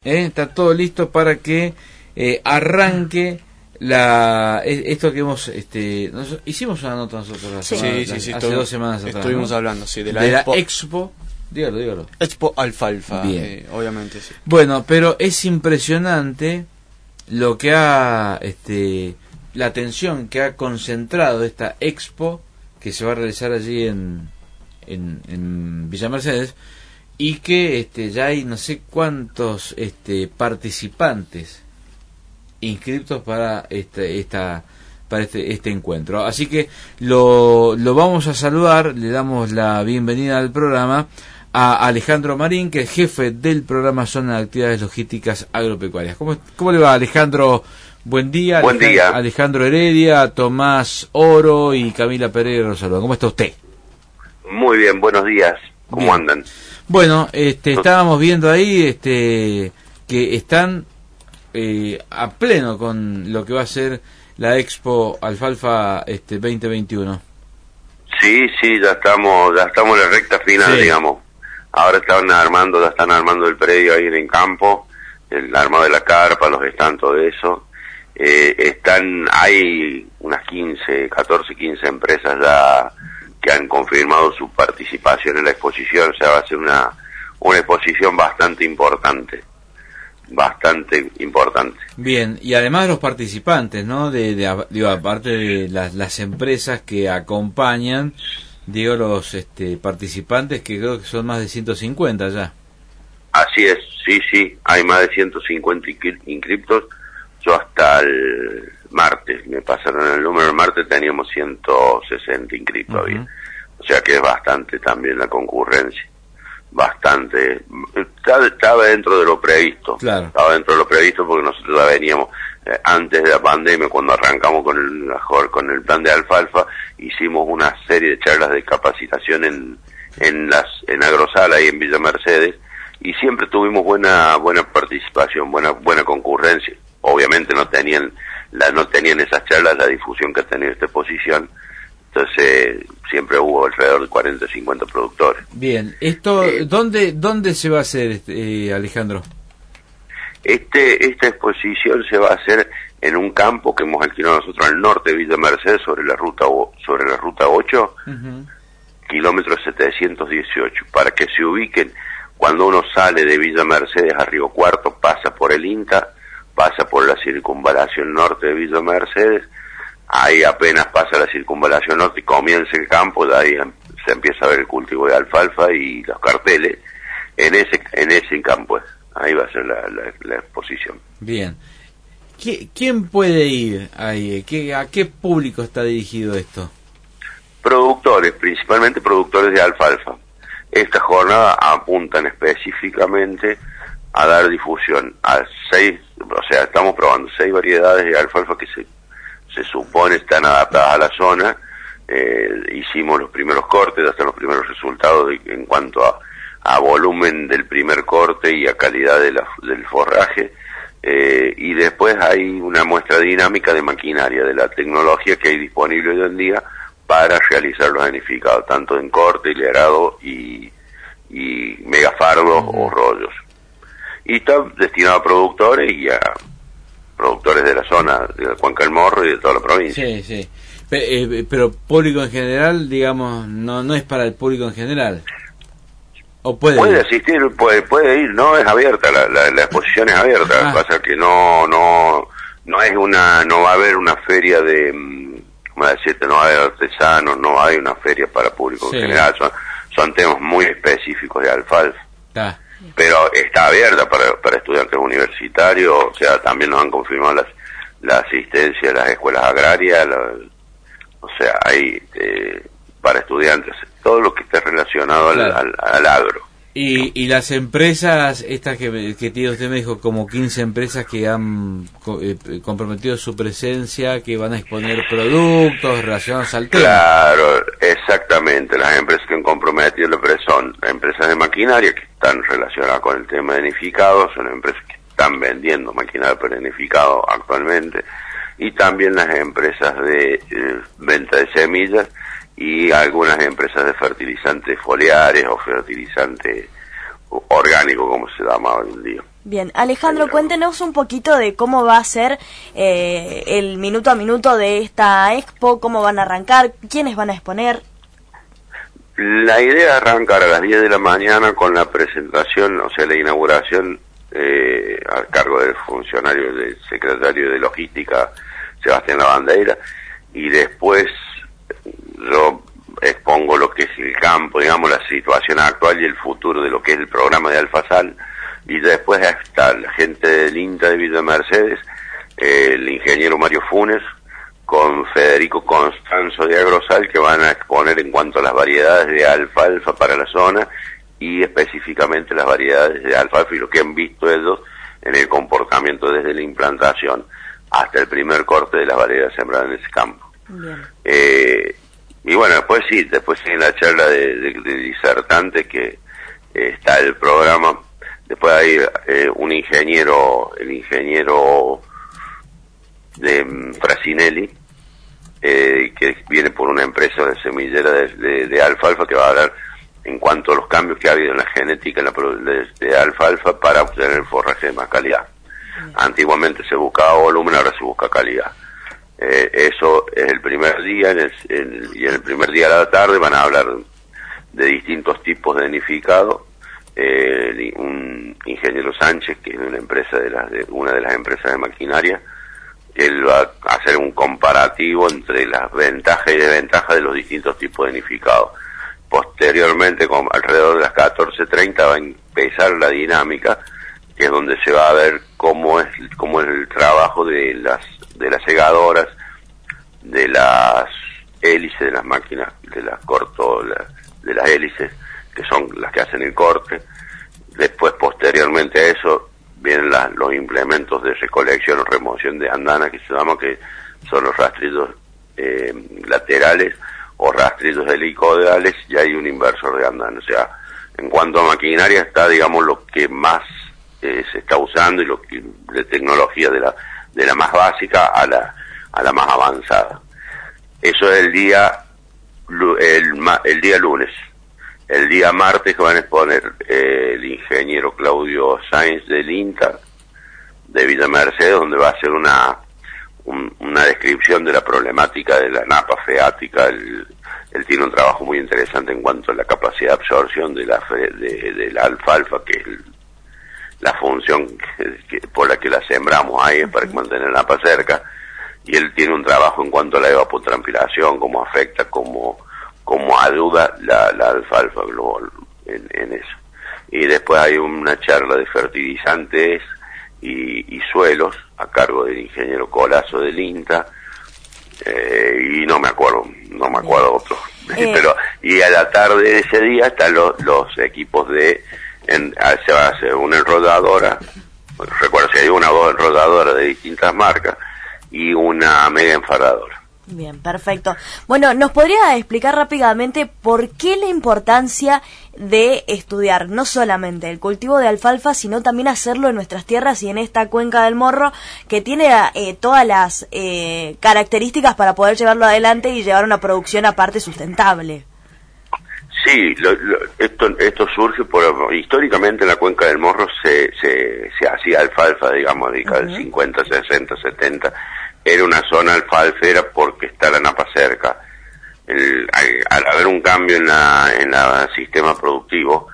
Está todo listo para que arranque esto que hemos hicimos una nota nosotros hace 2 semanas atrás, estuvimos hablando de la Expo. Dígalo. Expo Alfalfa, bien. Obviamente sí. Bueno, pero es impresionante lo que la atención que ha concentrado esta Expo que se va a realizar allí en Villa Mercedes, y que ya hay no sé cuántos participantes inscritos para este encuentro. Así que lo vamos a saludar, le damos la bienvenida al programa a Alejandro Marín, que es jefe del programa Zona de Actividades Logísticas Agropecuarias. ¿Cómo le va, Alejandro? Buen día. Buen día. Alejandro Heredia, Tomás Oro y Camila Pereira los saludan. ¿Cómo está usted? Muy bien, buenos días. ¿Cómo andan? Bueno, estábamos viendo ahí que están a pleno con lo que va a ser la Expo Alfalfa 2021. Sí, ya estamos en la recta final, sí. Digamos. Ahora están armando el predio ahí en el campo, el armado de la carpa, los stands, todo eso. Hay unas 14, 15 empresas ya que han confirmado su participación en la exposición. O sea, va a ser una exposición bastante importante. Bien, y además los participantes, ¿no? Aparte de las empresas que acompañan, los participantes, que creo que son más de 150 ya. Así es, sí, hay más de 150 inscriptos. Yo hasta el martes, me pasaron el número, el martes teníamos 160 inscritos. Uh-huh. O sea que es bastante también la concurrencia. Bastante, estaba dentro de lo previsto. Claro. Estaba dentro de lo previsto porque nosotros ya veníamos antes de la pandemia, cuando arrancamos con el plan de Alfalfa, hicimos una serie de charlas de capacitación en Agrosala y en Villa Mercedes, y siempre tuvimos buena participación, buena concurrencia. Obviamente no tenían esas charlas la difusión que ha tenido esta exposición. Entonces siempre hubo alrededor de 40 o 50 productores. Bien, esto ¿dónde se va a hacer, Alejandro? Esta exposición se va a hacer en un campo que hemos alquilado nosotros al norte de Villa Mercedes, sobre la ruta 8, uh-huh. Kilómetro 718, para que se ubiquen. Cuando uno sale de Villa Mercedes a Río Cuarto, pasa por el INTA, pasa por la circunvalación norte de Villa Mercedes. Ahí apenas pasa la circunvalación norte y comienza el campo, de ahí se empieza a ver el cultivo de alfalfa y los carteles. En ese campo, ahí va a ser la exposición. Bien. ¿Quién puede ir ahí? ¿A qué público está dirigido esto? Productores, principalmente productores de alfalfa. Esta jornada apuntan específicamente a dar difusión a 6, o sea, estamos probando 6 variedades de alfalfa que se supone están adaptadas a la zona. Hicimos los primeros cortes, hasta los primeros resultados en cuanto a volumen del primer corte y a calidad del forraje, y después hay una muestra dinámica de maquinaria, de la tecnología que hay disponible hoy en día para realizar los danificados, tanto en corte, hilerado y megafardos o rollos. Y está destinado a productores y a productores de la zona de Cuenca del Morro y de toda la provincia. Sí. Pero público en general, digamos, no es para el público en general. ¿O puede asistir, puede ir, no es abierta, la exposición es abierta. Lo que pasa es que no va a haber una feria de, ¿cómo decirte? No va a haber artesanos, no hay una feria para público en general, son temas muy específicos de alfalfa. Pero está abierta para estudiantes universitarios. O sea, también nos han confirmado la asistencia a las escuelas agrarias, o sea, hay para estudiantes, todo lo que esté relacionado al agro. Y las empresas, estas que tiene usted, me dijo, como 15 empresas que han comprometido su presencia, que van a exponer productos relacionados al tema. Claro, exactamente. Las empresas que han comprometido son empresas de maquinaria que están relacionadas con el tema de danificado, son empresas que están vendiendo maquinaria para danificado actualmente, y también las empresas de venta de semillas y algunas empresas de fertilizantes foliares o fertilizantes orgánicos, como se llama hoy en día. Bien, Alejandro, cuéntenos un poquito de cómo va a ser el minuto a minuto de esta expo, cómo van a arrancar, quiénes van a exponer. La idea es arrancar a las 10 de la mañana con la presentación, o sea, la inauguración a cargo del funcionario, del secretario de Logística, Sebastián Lavandeira, y después yo expongo lo que es el campo, digamos, la situación actual y el futuro de lo que es el programa de Alfasal, y después está la gente del INTA de Villa Mercedes, el ingeniero Mario Funes, con Federico Constanzo de Agrosal, que van a exponer en cuanto a las variedades de alfalfa para la zona y específicamente las variedades de alfalfa y lo que han visto ellos en el comportamiento desde la implantación hasta el primer corte de las variedades sembradas en ese campo. Y bueno, después en la charla de disertante que está el programa, después hay un ingeniero, el ingeniero de Frasinelli, que viene por una empresa de semillera de alfalfa, que va a hablar en cuanto a los cambios que ha habido en la genética de alfalfa para obtener forraje de más calidad. Antiguamente se buscaba volumen, ahora se busca calidad. Eso es el primer día, y en el primer día de la tarde van a hablar de distintos tipos de nidificado. Un ingeniero Sánchez, que es de una empresa de una de las empresas de maquinaria, él va a hacer un comparativo entre las ventajas y desventajas de los distintos tipos de nidificado. Posteriormente, alrededor de las 14:30, va a empezar la dinámica, que es donde se va a ver cómo es el trabajo de las segadoras, de las hélices de las máquinas, de las hélices, que son las que hacen el corte. Después, posteriormente a eso, vienen los implementos de recolección o remoción de andana, que se llama, que son los rastrillos laterales o rastrillos helicoidales, y hay un inversor de andana. O sea, en cuanto a maquinaria está, digamos, lo que más se está usando, y lo que de tecnología de la más básica a la más avanzada. Eso es el día lunes. El día martes van a exponer el ingeniero Claudio Sáenz del INTA de Villa Mercedes, donde va a hacer una descripción de la problemática de la napa freática. Él tiene un trabajo muy interesante en cuanto a la capacidad de absorción de la alfalfa, que es la función por la que la sembramos ahí, para mantener la napa cerca, y él tiene un trabajo en cuanto a la evapotranspiración, cómo afecta, cómo ayuda la alfalfa en eso. Y después hay una charla de fertilizantes y suelos a cargo del ingeniero Colazo del INTA, y no me acuerdo otros. Pero, y a la tarde de ese día están los equipos se va a hacer una enrodadora, recuerdo si hay una o dos enrodadoras de distintas marcas, y una mega enfardadora. Bien, perfecto. Bueno, ¿nos podría explicar rápidamente por qué la importancia de estudiar no solamente el cultivo de alfalfa, sino también hacerlo en nuestras tierras y en esta cuenca del Morro, que tiene todas las características para poder llevarlo adelante y llevar una producción aparte sustentable? Sí, esto surge históricamente en la cuenca del Morro se hacía alfalfa, digamos, del 50, 60, 70. Era una zona alfalfera porque está la napa cerca. Al haber un cambio en la sistema productivo,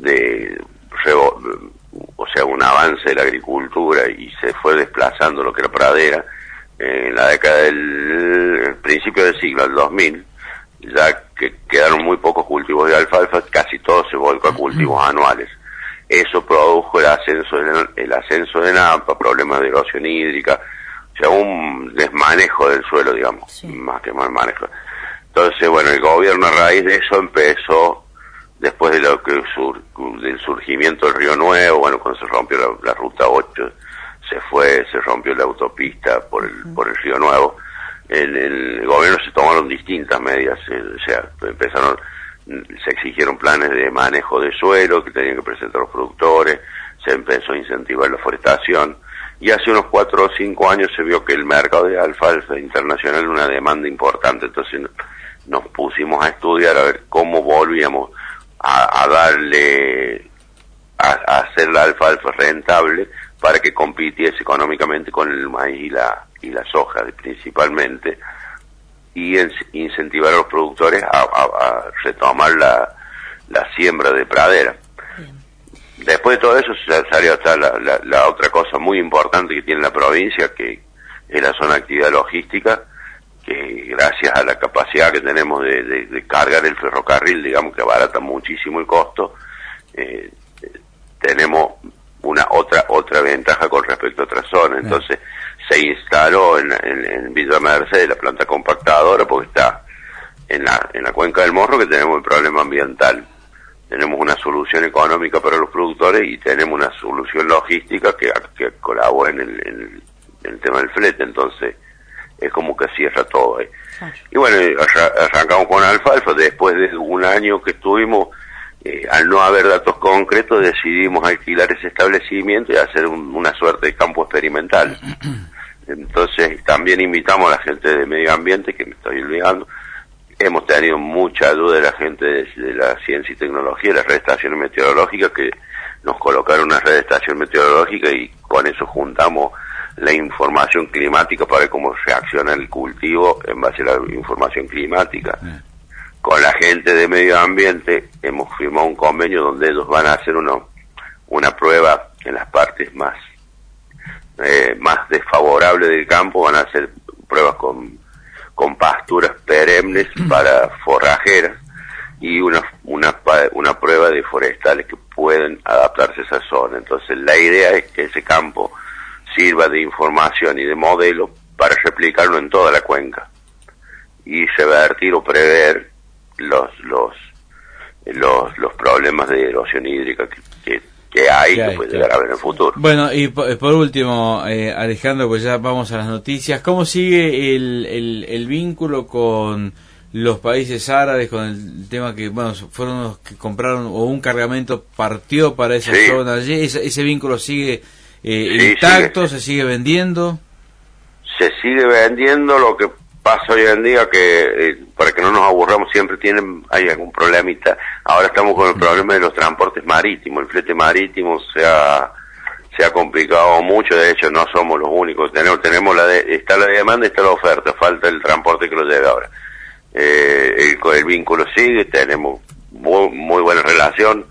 o sea, un avance de la agricultura, y se fue desplazando lo que era pradera, en la década del principio del siglo, el 2000, ya que quedaron muy pocos cultivos de alfalfa, casi todo se volcó a cultivos anuales. Eso produjo el ascenso de napa, problemas de erosión hídrica, o sea, un desmanejo del suelo, digamos, sí, más que mal manejo. Entonces, bueno, el gobierno a raíz de eso empezó, después de del surgimiento del Río Nuevo, bueno, cuando se rompió la ruta 8, se rompió la autopista por el Río Nuevo. El gobierno se tomaron distintas medidas, o sea, se exigieron planes de manejo de suelo que tenían que presentar los productores, se empezó a incentivar la forestación, y hace unos 4 o 5 años se vio que el mercado de alfalfa internacional era una demanda importante. Entonces nos pusimos a estudiar a ver cómo volvíamos a darle a hacer la alfalfa rentable para que compitiese económicamente con el maíz y la soja principalmente, y incentivar a los productores a retomar la siembra de pradera. Bien. Después de todo eso salió hasta la otra cosa muy importante que tiene la provincia, que es la zona de actividad logística, que gracias a la capacidad que tenemos de cargar el ferrocarril, digamos que abarata muchísimo el costo, tenemos una otra ventaja con respecto a otras zonas. Entonces se instaló en Villa Mercedes la planta compactadora, porque está en la cuenca del Morro, que tenemos el problema ambiental. Tenemos una solución económica para los productores y tenemos una solución logística que colabora en el tema del flete. Entonces es como que cierra todo ahí. Y bueno, arrancamos con alfalfa. Después de un año que estuvimos, al no haber datos concretos, decidimos alquilar ese establecimiento y hacer una suerte de campo experimental. Entonces también invitamos a la gente de medio ambiente, que me estoy olvidando. Hemos tenido mucha ayuda de la gente de la ciencia y tecnología, de la red de estaciones meteorológicas, que nos colocaron una red de estación meteorológica y con eso juntamos la información climática para ver cómo reacciona el cultivo en base a la información climática. Con la gente de medio ambiente hemos firmado un convenio donde ellos van a hacer una prueba en las partes más desfavorables del campo. Van a hacer pruebas con pasturas perennes para forrajeras y una prueba de forestales que pueden adaptarse a esa zona. Entonces la idea es que ese campo sirva de información y de modelo para replicarlo en toda la cuenca y revertir o prever los problemas de erosión hídrica que hay, que puede llegar a haber en el futuro. Bueno, y por último, Alejandro, pues ya vamos a las noticias. ¿Cómo sigue el vínculo con los países árabes, con el tema que, bueno, fueron los que compraron, o un cargamento partió para esa zona allí? ¿Ese vínculo sigue intacto? ¿Se sigue vendiendo? Se sigue vendiendo. Lo que pasa hoy en día que, para que no nos aburramos, siempre hay algún problemita. Ahora estamos con el problema de los transportes marítimos. El flete marítimo se ha complicado mucho. De hecho, no somos los únicos. Tenemos está la demanda y está la oferta. Falta el transporte que lo lleve ahora. El vínculo sigue. Tenemos muy buena relación.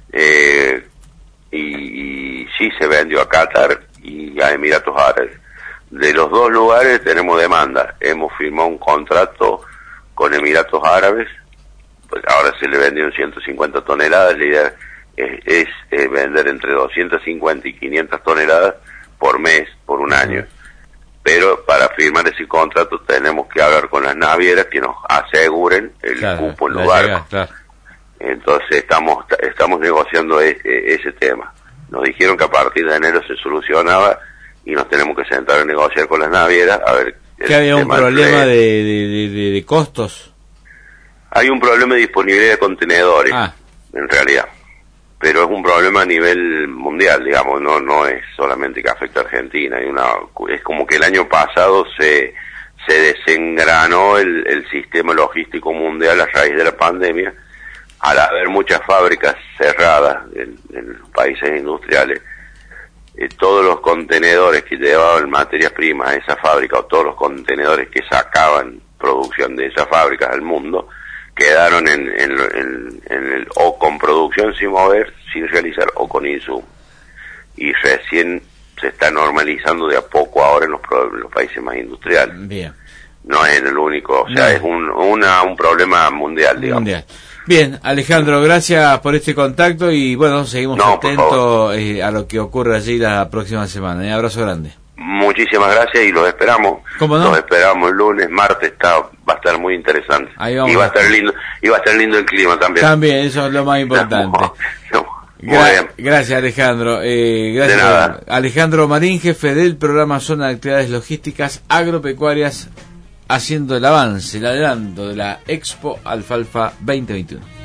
Y sí se vendió a Qatar y a Emiratos Árabes. De los dos lugares tenemos demanda. Hemos firmado un contrato con Emiratos Árabes, pues ahora se le vendieron 150 toneladas. La idea es vender entre 250 y 500 toneladas por mes, por un año. Pero para firmar ese contrato tenemos que hablar con las navieras que nos aseguren el cupo en los barcos. Entonces estamos negociando ese tema. Nos dijeron que a partir de enero se solucionaba y nos tenemos que sentar a negociar con las navieras a ver. ¿Que había un problema de costos? Hay un problema de disponibilidad de contenedores, en realidad, pero es un problema a nivel mundial, digamos, no es solamente que afecta a Argentina. Es como que el año pasado se desengranó el sistema logístico mundial a raíz de la pandemia, al haber muchas fábricas cerradas en los países industriales. Todos los contenedores que llevaban materias primas a esa fábrica, o todos los contenedores que sacaban producción de esas fábricas al mundo, quedaron o con producción sin mover, sin realizar, o con insumos. Y recién se está normalizando de a poco ahora en los países más industriales. Bien. No es el único, o sea, es un problema mundial, digamos. Mundial. Bien, Alejandro, gracias por este contacto y bueno, seguimos atentos a lo que ocurre allí la próxima semana. Un abrazo grande. Muchísimas gracias y los esperamos. ¿Cómo no? Los esperamos el lunes, martes, va a estar muy interesante. Ahí vamos. Y va a estar lindo el clima también. También, eso es lo más importante. Gracias, Alejandro. Gracias. De nada. Alejandro Marín, jefe del programa Zona de Actividades Logísticas Agropecuarias, haciendo el avance, el adelanto de la Expo Alfalfa 2021.